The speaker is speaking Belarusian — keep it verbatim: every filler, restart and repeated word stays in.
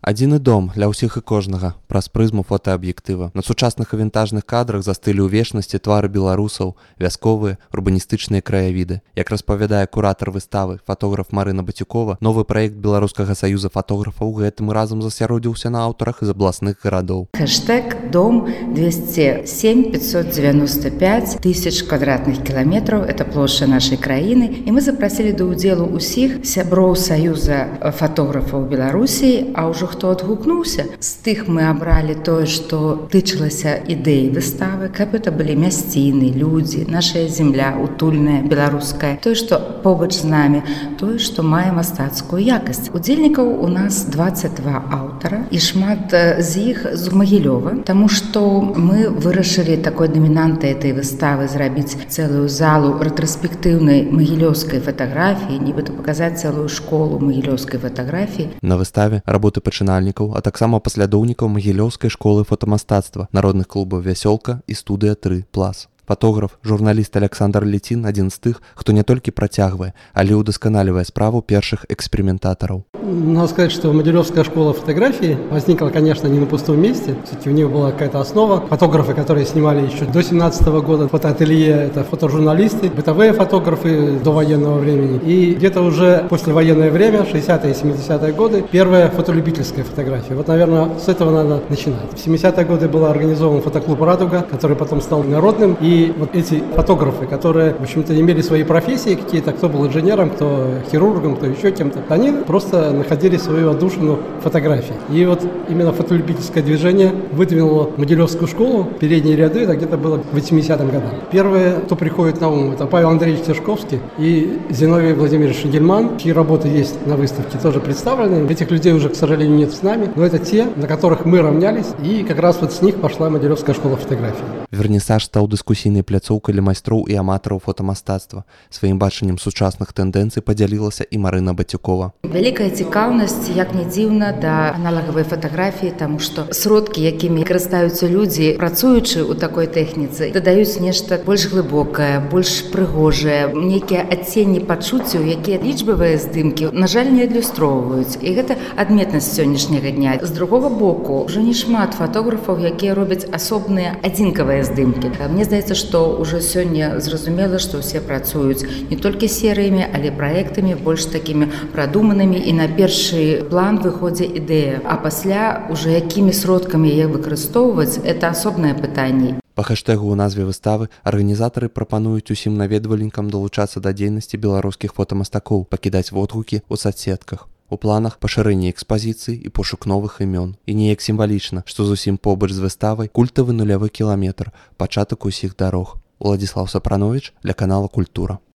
Адзіны дом для ўсіх і кожнага праз прызму фотааб'ектыва. На сучасных і вінтажных кадрах застылі ў вечнасці твары беларусаў, вясковыя, урбаністычныя краявіды. Як распавядае куратар выставы, фотограф Марына Батюкова, новы праект Беларускага саюза фотографаў гэтым разам засяродзіўся на аўтарах з абласных гарадоў. Хэштег «Дом двести семь пятьсот девяносто пять тысяч квадратных километров» – это площадь нашей краины. И мы запросили до удзелу усіх сяброў Саюза фотографаў Беларусі, а ўжо хто адгукнуўся. З тых мы абралі тое, што тычылася ідэі выставы, каб это былі мясціны, людзі, нашая земля утульная, беларуская, тое, што побач з намі, тое, што мае мастацкую якасць. Удзельнікаў у нас двадцать два аўтара, і шмат з іх з Магілёва, таму што мы вырашылі такой дамінантай этой выставы зрабіць цэлую залу рэтраспектыўнай магілёўскай фатаграфіі, нібыта паказаць цэлую школу магілёўскай фатаграфіі. На выставе работы пачынальнікаў, а таксама паслядоўнікаў магілёўскай школы фотамастацтва, народных клубаў «Вясёлка» і студыя тры плас. Фотограф, журналіст Александр Лецін адзін з тых, хто не толькі працягвае, але ўдасканалівае справу першых эксперыментатараў. Надо сказать, что Могилевская школа фотографии возникла, конечно, не на пустом месте. Кстати, у нее была какая-то основа. Фотографы, которые снимали еще до семнадцатого года фотоателье, это фотожурналисты, бытовые фотографы до военного времени. И где-то уже послевоенное время, шестидесятые и семидесятые годы, первая фотолюбительская фотография. Вот, наверное, с этого надо начинать. В семидесятые годы был организован фотоклуб «Радуга», который потом стал народным. И вот эти фотографы, которые, в общем-то, имели свои профессии какие-то, кто был инженером, кто хирургом, кто еще кем-то, они просто находили свою отдушину фотографии. И вот именно фотолюбительское движение выдвинуло Могилевскую школу. Передние ряды, это где-то было к восьмидесятым годам. Первые, кто приходит на ум, это Павел Андреевич Тишковский и Зиновий Владимирович Шигельман, чьи работы есть на выставке, тоже представлены. Этих людей уже, к сожалению, нет с нами, но это те, на которых мы равнялись, и как раз вот с них пошла Могилевская школа фотографии. Вернісаж стаў дыскусійнай пляцоўкай для майстроў і аматараў фотамастацтва. Сваім бачаннем сучасных тэндэнцый падзялілася і Марына Батюкова. Вялікая цікаўнасць, як не дзіўна, да аналагавай фатаграфіі, таму што сродкі, якімі карыстаюцца людзі, працуючы ў такой тэхніцы, дадаюць нешта больш глыбокае, больш прыгожае, нейкія адценні пачуццяў, якія лічбавыя здымкі, на жаль, не адлюстроўваюць. І гэта адметнасць сённяшняга дня. З другога боку, ўжо не шмат фотографаў, якія робяць асобныя адзінкавыя здымкі. Мне здаецца, што ўжо сёння зразумела, што ўсе працуюць не толькі серыямі, але праектамі больш такімі прадуманымі, і на першы план выходзіць ідэя, а пасля уже якімі сродкамі яе выкарыстоўваць, это асобнае пытанне. Па хэштэгу ў назве выставы арганізатары прапануюць усім наведвальнікам далучацца да дзейнасці беларускіх фотамастакоў, пакідаць водгукі ў соцсетках. У планах пашырэнне экспазіцыі і пошук новых імён. І неяк сімвалічна, што зусім побач з выставай культавы нулявы кіламетр, пачатак усіх дарог. Уладзіслаў Сапрановіч для канала «Культура».